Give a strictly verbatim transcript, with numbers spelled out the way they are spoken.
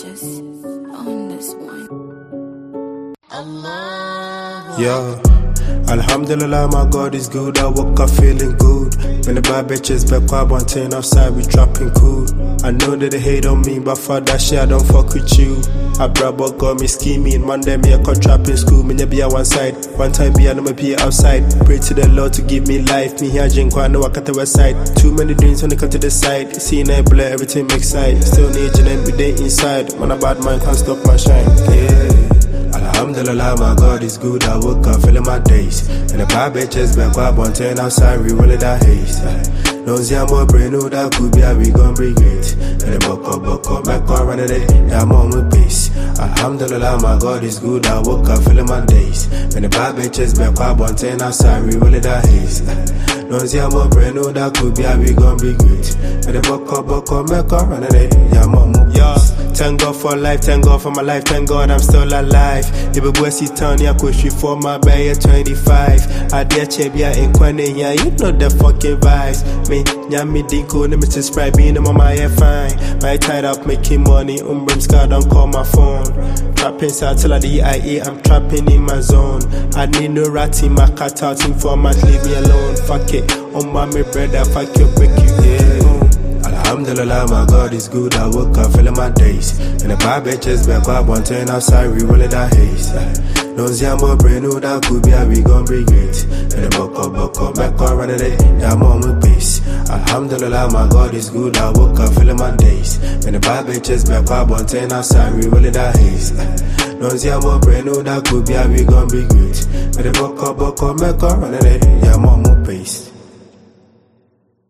bitches on this one. Allah. Yeah. Alhamdulillah, my God is good. I woke up feeling good. When the bad bitches back up one ten outside, we dropping cool. I know that they hate on me, but for that shit I don't fuck with you. I brought what got me scheming. Monday me I caught trapping school. Me be at one side, one time be I know me be outside. Pray to the Lord to give me life. Me here drink I know I cut the west side. Too many dreams when they come to the side. Seeing I blur everything makes sight. Still need you every day inside. Man a bad man can't stop my shine. Yeah. Alhamdulillah, my God is good. I woke up feeling my days. And the bad bitches back up on ten outside, we rolling that haze. No more brain, no that could be how we gon' bring it. And the buck up, buck up, back up, run a day. That moment pace. Alhamdulillah, my God is good. I woke up feeling my days. And the bad bitches back up on ten outside, we rolling that haze. No more brain, no that could be how we gon' bring it. And the buck up, buck up, back up, run a day. Yeah, mama. Yeah. Thank God for life, thank God for my life, thank God I'm still alive. If a boy see Tony, I push you for my bay twenty-five. I dare Chebia in Kwane, yeah, you know the fucking vibes. Me, Yami Dinko, the Mister Sprite, being on my hair fine. My tied up making money, Umbrim Scar, don't call my phone. Trapping south till I D I E, I'm trapping in my zone. I need no rat in my cut out informant, leave me alone. Fuck it, on my me brother, fuck you, break you, yeah. Alhamdulillah, my God is good. I woke up feeling my days. And the bad bitches back up one ten outside, we rolling that haze. No more brain, no that could be how we gon' bring it. And the buck up, buck up, back up, run a day. That moment pace. Alhamdulillah, my God is good. I woke up feeling my days. And the bad bitches back up one ten outside, we rolling that haze. No more brain, no that could be how we gon' bring it. And the buck up, buck up, back up, run a day.